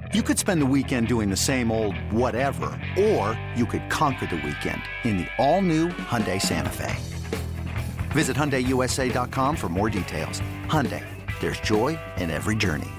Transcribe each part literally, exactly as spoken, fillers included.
You could spend the weekend doing the same old whatever, or you could conquer the weekend in the all-new Hyundai Santa Fe. Visit Hyundai U S A dot com for more details. Hyundai, there's joy in every journey.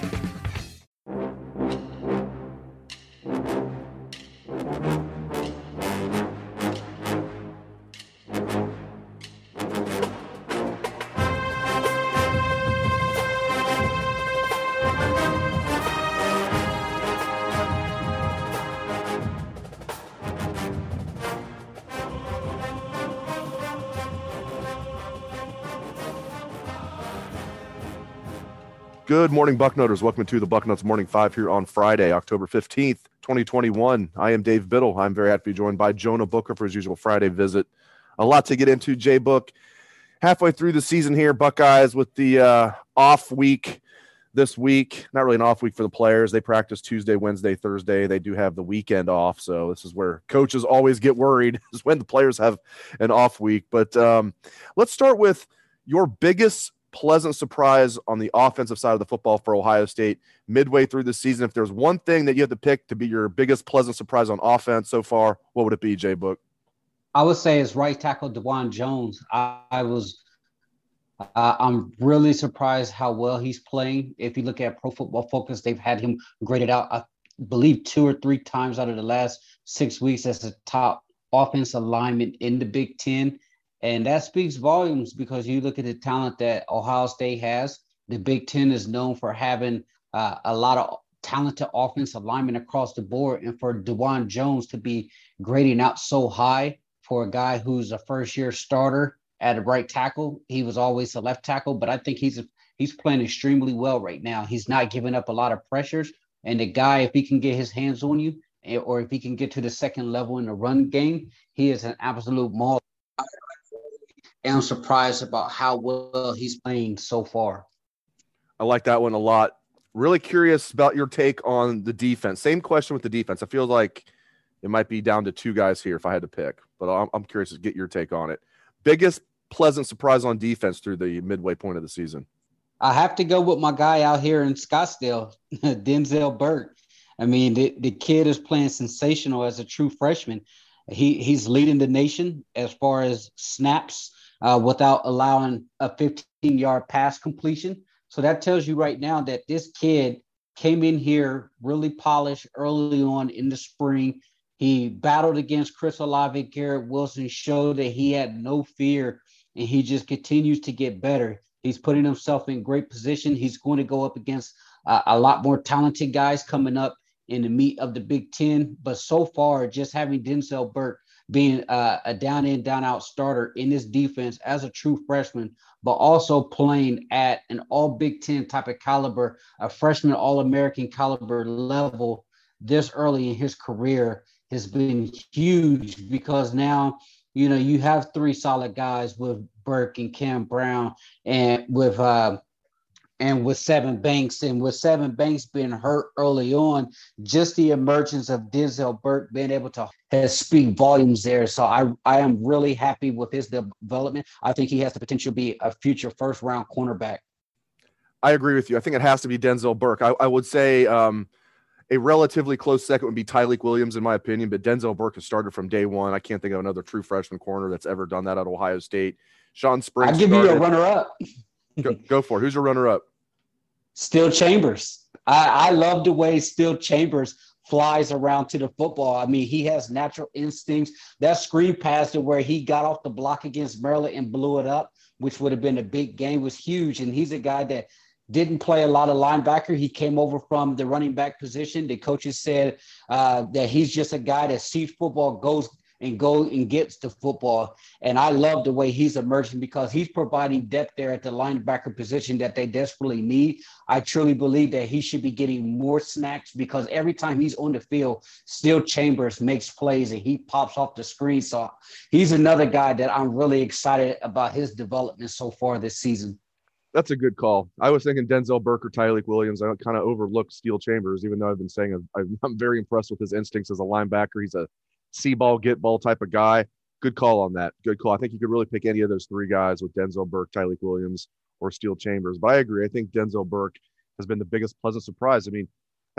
Good morning, Bucknoters. Welcome to the Bucknuts Morning Five here on Friday, October fifteenth, twenty twenty-one. I am Dave Biddle. I'm very happy to be joined by Jonah Booker for his usual Friday visit. A lot to get into, Jay Book. Halfway through the season here, Buckeyes with the uh, off week this week. Not really an off week for the players. They practice Tuesday, Wednesday, Thursday. They do have the weekend off, so this is where coaches always get worried is when the players have an off week. But um, let's start with your biggest pleasant surprise on the offensive side of the football for Ohio State midway through the season. If there's one thing that you have to pick to be your biggest pleasant surprise on offense so far, what would it be, Jay Book? I would say it's right tackle DeJuan Jones. I, I was, uh, I'm really surprised how well he's playing. If you look at Pro Football Focus, they've had him graded out, I believe, two or three times out of the last six weeks as the top offensive lineman in the Big Ten. And that speaks volumes because you look at the talent that Ohio State has. The Big Ten is known for having uh, a lot of talented offensive linemen across the board. And for DeJuan Jones to be grading out so high for a guy who's a first-year starter at a right tackle, he was always a left tackle, but I think he's a, he's playing extremely well right now. He's not giving up a lot of pressures. And the guy, if he can get his hands on you, or if he can get to the second level in the run game, he is an absolute maul. And I'm surprised about how well he's playing so far. I like that one a lot. Really curious about your take on the defense. Same question with the defense. I feel like it might be down to two guys here if I had to pick, but I'm, I'm curious to get your take on it. Biggest pleasant surprise on defense through the midway point of the season? I have to go with my guy out here in Scottsdale, Denzel Burke. I mean, the, the kid is playing sensational as a true freshman. He He's leading the nation as far as snaps, Uh, without allowing a fifteen-yard pass completion. So that tells you right now that this kid came in here really polished early on in the spring. He battled against Chris Olave, Garrett Wilson, showed that he had no fear, and he just continues to get better. He's putting himself in great position. He's going to go up against uh, a lot more talented guys coming up in the meat of the Big Ten. But so far, just having Denzel Burke being uh, a down in, down out starter in this defense as a true freshman, but also playing at an all Big Ten type of caliber, a freshman All-American caliber level this early in his career has been huge because now, you know, you have three solid guys with Burke and Cam Brown and with uh, And with Sevyn Banks, and with Sevyn Banks being hurt early on, just the emergence of Denzel Burke being able to speak volumes there. So I, I am really happy with his development. I think he has the potential to be a future first-round cornerback. I agree with you. I think it has to be Denzel Burke. I, I would say um, a relatively close second would be Tyleik Williams, in my opinion, but Denzel Burke has started from day one. I can't think of another true freshman corner that's ever done that at Ohio State. Sean Springs. I'll give started. you a runner-up. go, go for it. Who's your runner-up? Steele Chambers. I, I love the way Steele Chambers flies around to the football. I mean, he has natural instincts. That screen pass to where he got off the block against Maryland and blew it up, which would have been a big game, was huge. And he's a guy that didn't play a lot of linebacker. He came over from the running back position. The coaches said uh, that he's just a guy that sees football, goes and go and gets the football. And I love the way he's emerging because he's providing depth there at the linebacker position that they desperately need. I truly believe that he should be getting more snaps because every time he's on the field, Steele Chambers makes plays and he pops off the screen. So he's another guy that I'm really excited about his development so far this season. That's a good call. I was thinking Denzel Burke or Tyleik Williams. I kind of overlooked Steele Chambers, even though I've been saying I'm very impressed with his instincts as a linebacker. He's a see ball, get ball type of guy. Good call on that. Good call. I think you could really pick any of those three guys with Denzel Burke, Tyleik Williams, or Steele Chambers. But I agree. I think Denzel Burke has been the biggest pleasant surprise. I mean,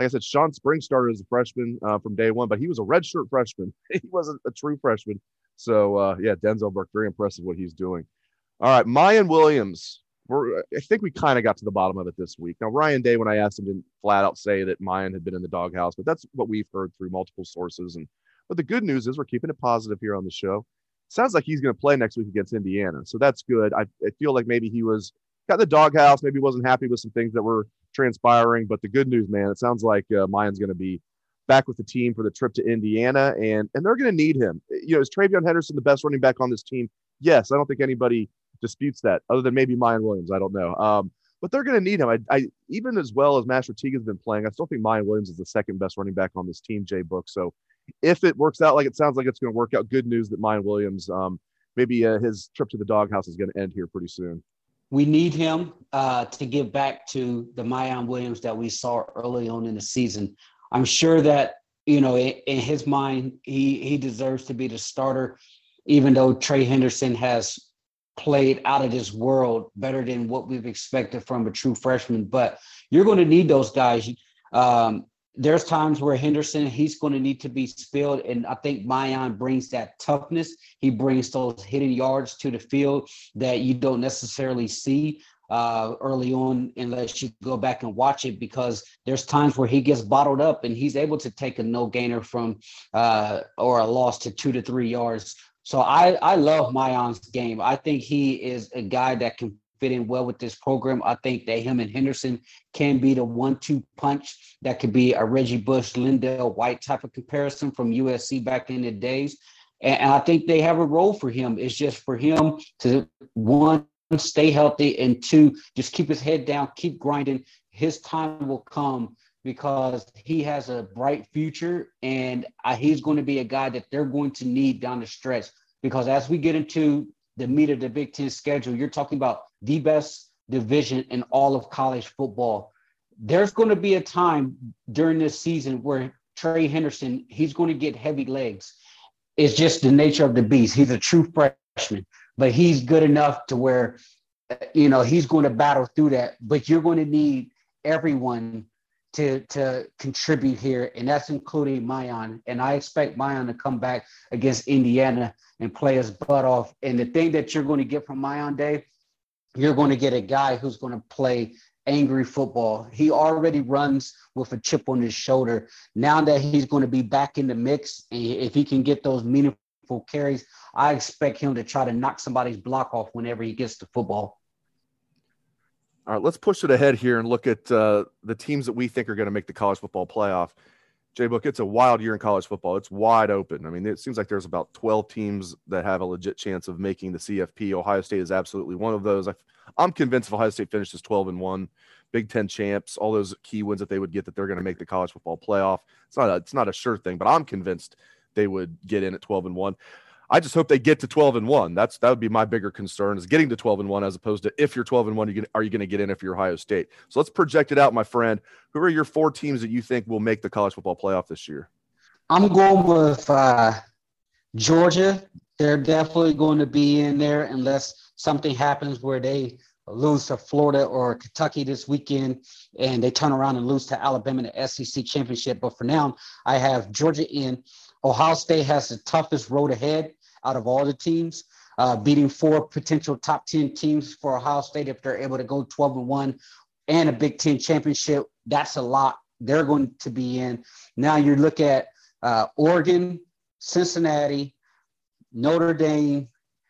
like I said, Sean Spring started as a freshman uh, from day one, but he was a redshirt freshman. He wasn't a true freshman. So, uh, yeah, Denzel Burke, very impressive what he's doing. All right, Miyan Williams. We're, I think we kind of got to the bottom of it this week. Now, Ryan Day, when I asked him, didn't flat out say that Miyan had been in the doghouse, but that's what we've heard through multiple sources. And but the good news is we're keeping it positive here on the show. Sounds like he's going to play next week against Indiana, so that's good. I, I feel like maybe he was got in the doghouse, maybe wasn't happy with some things that were transpiring. But the good news, man, it sounds like uh, Miyan's going to be back with the team for the trip to Indiana, and and they're going to need him. You know, is Travion Henderson the best running back on this team? Yes, I don't think anybody disputes that, other than maybe Miyan Williams. I don't know. Um, but they're going to need him. I, I even as well as Master Teagan's been playing, I still think Miyan Williams is the second best running back on this team, Jay Book. So if it works out like it sounds like it's going to work out, good news that Miyan Williams, um, maybe uh, his trip to the doghouse is going to end here pretty soon. We need him uh, to get back to the Miyan Williams that we saw early on in the season. I'm sure that, you know, in, in his mind, he he deserves to be the starter, even though Trey Henderson has played out of this world better than what we've expected from a true freshman. But you're going to need those guys. Um, there's times where Henderson, he's going to need to be spilled. And I think Miyan brings that toughness. He brings those hidden yards to the field that you don't necessarily see uh, early on unless you go back and watch it, because there's times where he gets bottled up and he's able to take a no gainer from uh, or a loss to two to three yards. So I, I love Miyan's game. I think he is a guy that can fit in well with this program. I think that him and Henderson can be the one two punch that could be a Reggie Bush, Lindell White type of comparison from U S C back in the days. And, and I think they have a role for him. It's just for him to, one, stay healthy, and two, just keep his head down, keep grinding. His time will come, because he has a bright future, and uh, he's going to be a guy that they're going to need down the stretch. Because as we get into the meat of the Big Ten schedule, you're talking about the best division in all of college football. There's going to be a time during this season where Trey Henderson, he's going to get heavy legs. It's just the nature of the beast. He's a true freshman, but he's good enough to where, you know, he's going to battle through that. But you're going to need everyone to to contribute here, and that's including Miyan. And I expect Miyan to come back against Indiana and play his butt off. And the thing that you're going to get from Miyan Day, you're going to get a guy who's going to play angry football. He already runs with a chip on his shoulder. Now that he's going to be back in the mix, and if he can get those meaningful carries, I expect him to try to knock somebody's block off whenever he gets the football. All right, let's push it ahead here and look at uh, the teams that we think are going to make the college football playoff. Jay Book, it's a wild year in college football. It's wide open. I mean, it seems like there's about twelve teams that have a legit chance of making the C F P. Ohio State is absolutely one of those. I, I'm convinced if Ohio State finishes twelve and one, Big Ten champs, all those key wins that they would get, that they're going to make the college football playoff. It's not a, it's not a sure thing, but I'm convinced they would get in at twelve and one. I just hope they get to twelve and one. That's that would be my bigger concern, is getting to twelve and one, as opposed to if you're twelve and one, you are you going to get in if you're Ohio State? So let's project it out, my friend. Who are your four teams that you think will make the college football playoff this year? I'm going with uh, Georgia. They're definitely going to be in there unless something happens where they lose to Florida or Kentucky this weekend and they turn around and lose to Alabama in the S E C championship. But for now, I have Georgia in. Ohio State has the toughest road ahead out of all the teams, uh, beating four potential top ten teams for Ohio State. If they're able to go twelve and one and a Big Ten championship, that's a lot. They're going to be in. Now you look at uh, Oregon, Cincinnati, Notre Dame,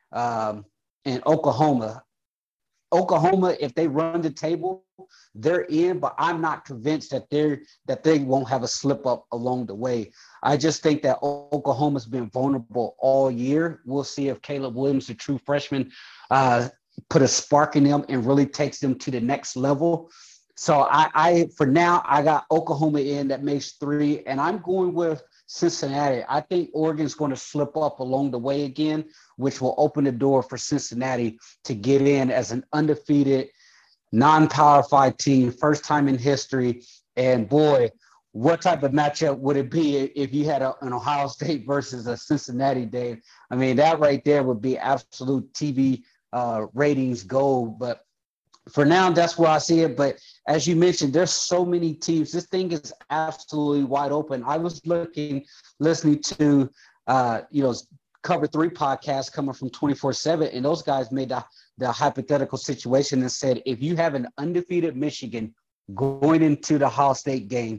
um, and Oklahoma. Oklahoma, if they run the table, they're in, but I'm not convinced that they're that they won't have a slip up along the way. I just think that Oklahoma's been vulnerable all year. We'll see if Caleb Williams, a true freshman, uh, put a spark in them and really takes them to the next level. So I, I, for now, I got Oklahoma in. That makes three, and I'm going with Cincinnati. I think Oregon's going to slip up along the way again, which will open the door for Cincinnati to get in as an undefeated, non-Power Five team, first time in history. And boy, what type of matchup would it be if you had a, an Ohio State versus a Cincinnati, Dave? I mean, that right there would be absolute T V uh, ratings gold. But for now, that's where I see it. But as you mentioned, there's so many teams. This thing is absolutely wide open. I was looking, listening to, uh, you know, Cover Three podcast coming from twenty-four seven, and those guys made the, the hypothetical situation and said, if you have an undefeated Michigan going into the Ohio State game,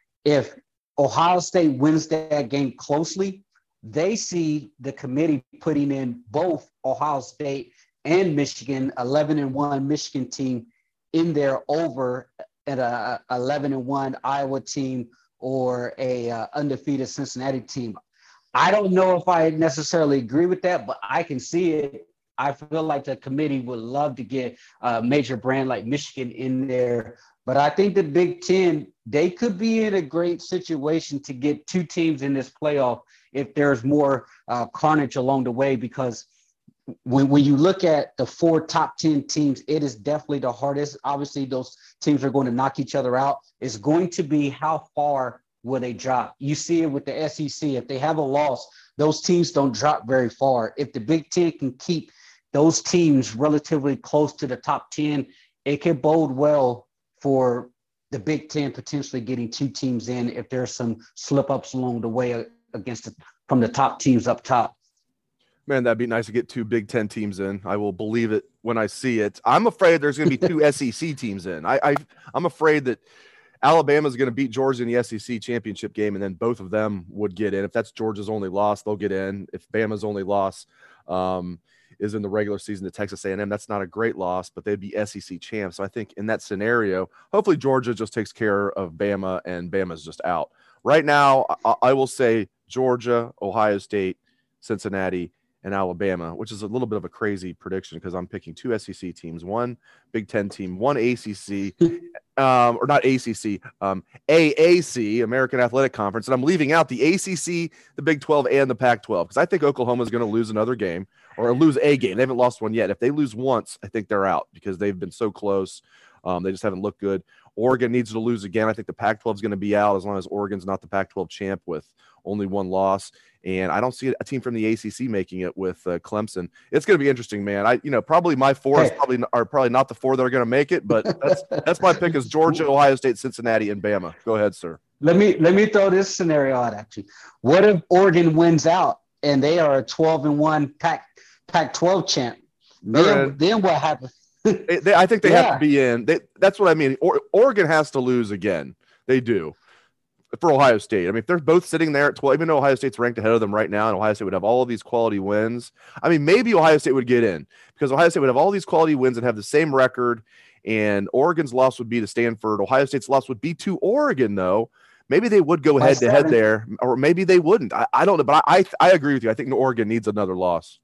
if Ohio State wins that game closely, they see the committee putting in both Ohio State and Michigan, eleven and one Michigan team in there over at a eleven and one Iowa team or a uh, undefeated Cincinnati team. I don't know if I necessarily agree with that, but I can see it. I feel like the committee would love to get a major brand like Michigan in there. But I think the Big Ten, they could be in a great situation to get two teams in this playoff if there's more uh, carnage along the way, because when, when you look at the four top ten teams, it is definitely the hardest. Obviously, those teams are going to knock each other out. It's going to be how far will they drop. You see it with the S E C. If they have a loss, those teams don't drop very far. If the Big Ten can keep those teams relatively close to the top ten, it can bode well for the Big Ten potentially getting two teams in if there's some slip-ups along the way against the, from the top teams up top. Man, that'd be nice to get two Big Ten teams in. I will believe it when I see it. I'm afraid there's going to be two S E C teams in. I, I, I'm afraid that Alabama's going to beat Georgia in the S E C championship game, and then both of them would get in. If that's Georgia's only loss, they'll get in. If Bama's only loss um, is in the regular season to Texas A and M, that's not a great loss, but they'd be S E C champs. So I think in that scenario, hopefully Georgia just takes care of Bama, and Bama's just out. Right now, I, I will say Georgia, Ohio State, Cincinnati, and Alabama, which is a little bit of a crazy prediction because I'm picking two S E C teams, one Big Ten team, one A C C, um, or not A C C, um, A A C, American Athletic Conference, and I'm leaving out the A C C, the Big twelve, and the Pac twelve because I think Oklahoma is going to lose another game or lose a game. They haven't lost one yet. If they lose once, I think they're out because they've been so close. Um, they just haven't looked good. Oregon needs to lose again. I think the Pac twelve is going to be out as long as Oregon's not the Pac twelve champ with only one loss. And I don't see a team from the A C C making it with uh, Clemson. It's going to be interesting, man. I, you know, probably my four is probably are probably not the four that are going to make it, but that's that's my pick is Georgia, Ohio State, Cincinnati, and Bama. Go ahead, sir. Let me let me throw this scenario out at you. What if Oregon wins out and they are a twelve and one Pac Pac twelve champ? Then, then what happens? they, they, I think they yeah. have to be in. They, that's what I mean. Or, Oregon has to lose again. They do. For Ohio State. I mean, if they're both sitting there at twelve, even though Ohio State's ranked ahead of them right now, and Ohio State would have all of these quality wins, I mean, maybe Ohio State would get in because Ohio State would have all these quality wins and have the same record, and Oregon's loss would be to Stanford. Ohio State's loss would be to Oregon, though. Maybe they would go head to head there, or maybe they wouldn't. I, I don't know, but I, I I agree with you. I think Oregon needs another loss.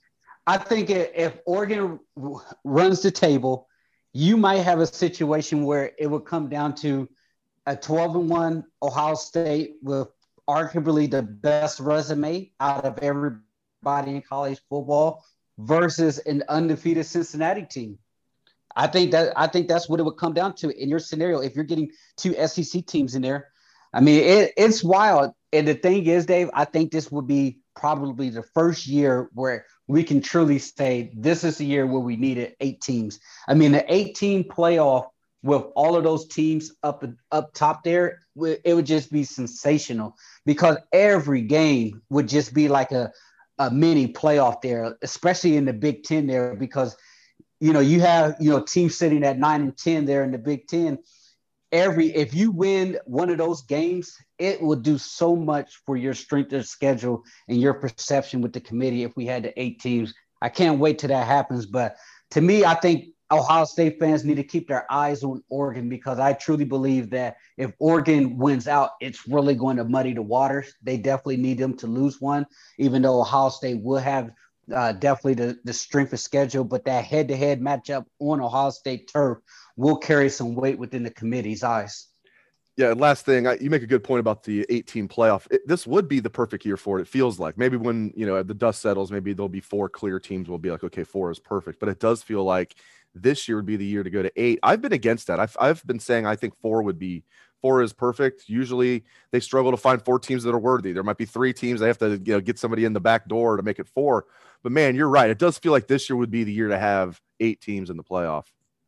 I think if Oregon runs the table, you might have a situation where it would come down to a twelve and one Ohio State with arguably the best resume out of everybody in college football versus an undefeated Cincinnati team. I think that I think that's what it would come down to in your scenario. If you're getting two S E C teams in there, I mean, it, it's wild. And the thing is, Dave, I think this would be probably the first year where we can truly say this is the year where we needed eight teams. I mean, the eight-team playoff with all of those teams up up top there, it would just be sensational because every game would just be like a, a mini playoff there, especially in the Big Ten there, because, you know, you have, you know, teams sitting at nine and ten there in the Big Ten. Every if you win one of those games, it will do so much for your strength of schedule and your perception with the committee if we had the eight teams. I can't wait till that happens. But to me, I think Ohio State fans need to keep their eyes on Oregon because I truly believe that if Oregon wins out, it's really going to muddy the waters. They definitely need them to lose one, even though Ohio State will have uh, definitely the, the strength of schedule. But that head-to-head matchup on Ohio State turf will carry some weight within the committee's eyes. Yeah, last thing, I, you make a good point about the eight-team playoff. It, this would be the perfect year for it. It feels like maybe when, you know, the dust settles, maybe there'll be four clear teams. We'll be like, okay, four is perfect. But it does feel like this year would be the year to go to eight. I've been against that. I've, I've been saying I think four would be four is perfect. Usually they struggle to find four teams that are worthy. There might be three teams. They have to, you know, get somebody in the back door to make it four. But man, you're right. It does feel like this year would be the year to have eight teams in the playoff.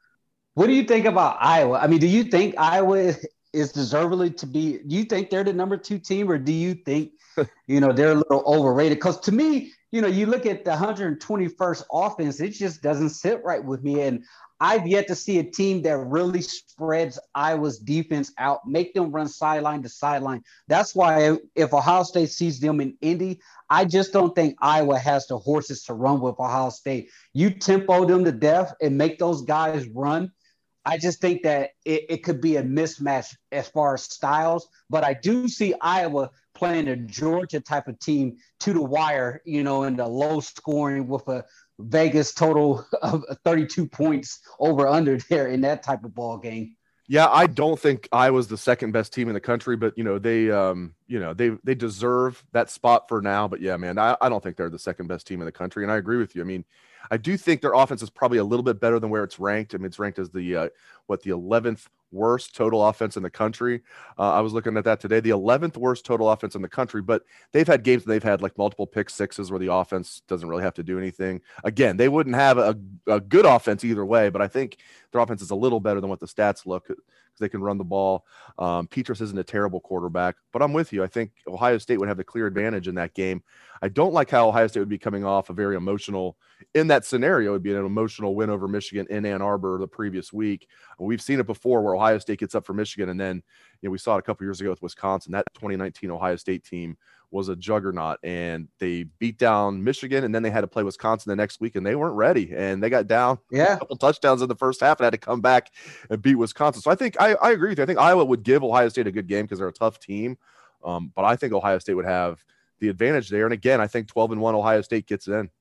What do you think about Iowa? I mean, do you think Iowa is deservedly to be? Do you think they're the number two team, or do you think, you know, they're a little overrated? Because to me, you know, you look at the one hundred twenty-first offense, it just doesn't sit right with me. And I've yet to see a team that really spreads Iowa's defense out, make them run sideline to sideline. That's why if Ohio State sees them in Indy, I just don't think Iowa has the horses to run with Ohio State. You tempo them to death and make those guys run. I just think that it, it could be a mismatch as far as styles, but I do see Iowa playing a Georgia type of team to the wire, you know, in the low scoring with a Vegas total of thirty-two points over under there in that type of ball game. Yeah, I don't think Iowa's the second best team in the country, but you know, they um, you know, they they deserve that spot for now. But yeah, man, I, I don't think they're the second best team in the country. And I agree with you. I mean, I do think their offense is probably a little bit better than where it's ranked. I mean, it's ranked as the uh, what the eleventh worst total offense in the country. Uh, I was looking at that today, the eleventh worst total offense in the country, but they've had games where they've had like multiple pick sixes where the offense doesn't really have to do anything. Again, they wouldn't have a, a good offense either way, but I think their offense is a little better than what the stats look, because they can run the ball. Um, Petras isn't a terrible quarterback, but I'm with you. I think Ohio State would have the clear advantage in that game. I don't like how Ohio State would be coming off a very emotional, in that scenario, it would be an emotional win over Michigan in Ann Arbor the previous week. We've seen it before where Ohio State gets up for Michigan, and then, you know, we saw it a couple years ago with Wisconsin. That twenty nineteen Ohio State team was a juggernaut, and they beat down Michigan, and then they had to play Wisconsin the next week, and they weren't ready, and they got down yeah. a couple touchdowns in the first half and had to come back and beat Wisconsin. So I think I, I agree with you. I think Iowa would give Ohio State a good game because they're a tough team, um, but I think Ohio State would have the advantage there. And again, I think twelve and one Ohio State gets in.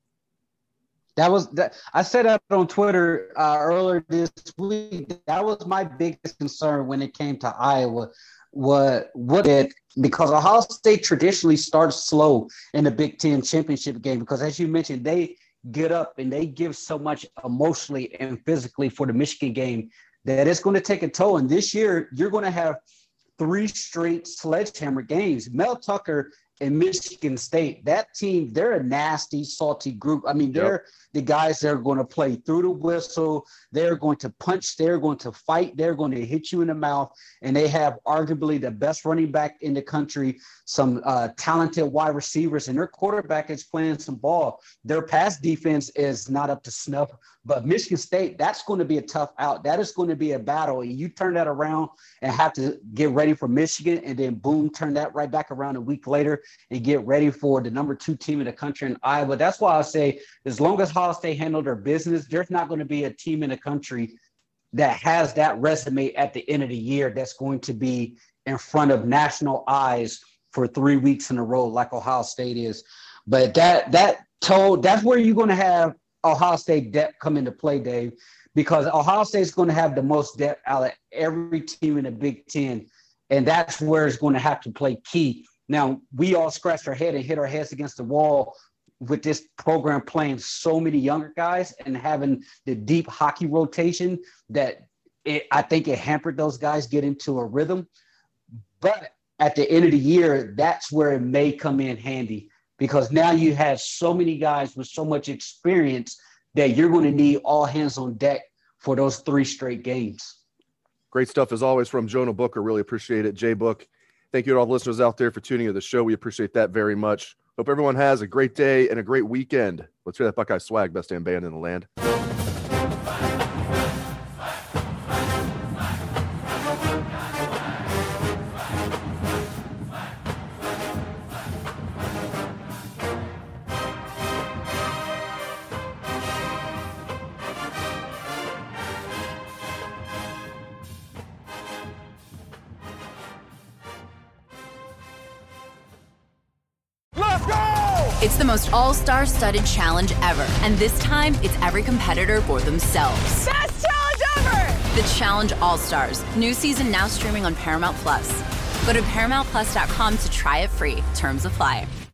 That was that. I said that on Twitter uh, earlier this week. That was my biggest concern when it came to Iowa. What what it because Ohio State traditionally starts slow in the Big Ten championship game, because as you mentioned, they get up and they give so much emotionally and physically for the Michigan game that it's going to take a toll. And this year, you're going to have three straight sledgehammer games. Mel Tucker and Michigan State, that team, they're a nasty, salty group. I mean, they're yep. the guys that are going to play through the whistle. They're going to punch. They're going to fight. They're going to hit you in the mouth. And they have arguably the best running back in the country, some uh, talented wide receivers, and their quarterback is playing some ball. Their pass defense is not up to snuff. But Michigan State, that's going to be a tough out. That is going to be a battle. And you turn that around and have to get ready for Michigan, and then boom, turn that right back around a week later and get ready for the number two team in the country in Iowa. That's why I say, as long as Ohio State handle their business, there's not going to be a team in the country that has that resume at the end of the year that's going to be in front of national eyes for three weeks in a row like Ohio State is. But that that told that's where you're going to have Ohio State depth come into play, Dave, because Ohio State is going to have the most depth out of every team in the Big Ten, and that's where it's going to have to play key. Now, we all scratched our head and hit our heads against the wall with this program playing so many younger guys and having the deep hockey rotation that it, I think it hampered those guys get into a rhythm. But at the end of the year, that's where it may come in handy, because now you have so many guys with so much experience that you're going to need all hands on deck for those three straight games. Great stuff as always from Jonah Booker. Really appreciate it. Jay Book, thank you to all the listeners out there for tuning in to the show. We appreciate that very much. Hope everyone has a great day and a great weekend. Let's hear that Buckeye swag, best damn band in the land. It's the most all-star studded challenge ever, and this time it's every competitor for themselves. Best challenge ever! The Challenge All-Stars. New season now streaming on Paramount Plus. Go to paramount plus dot com to try it free. Terms apply.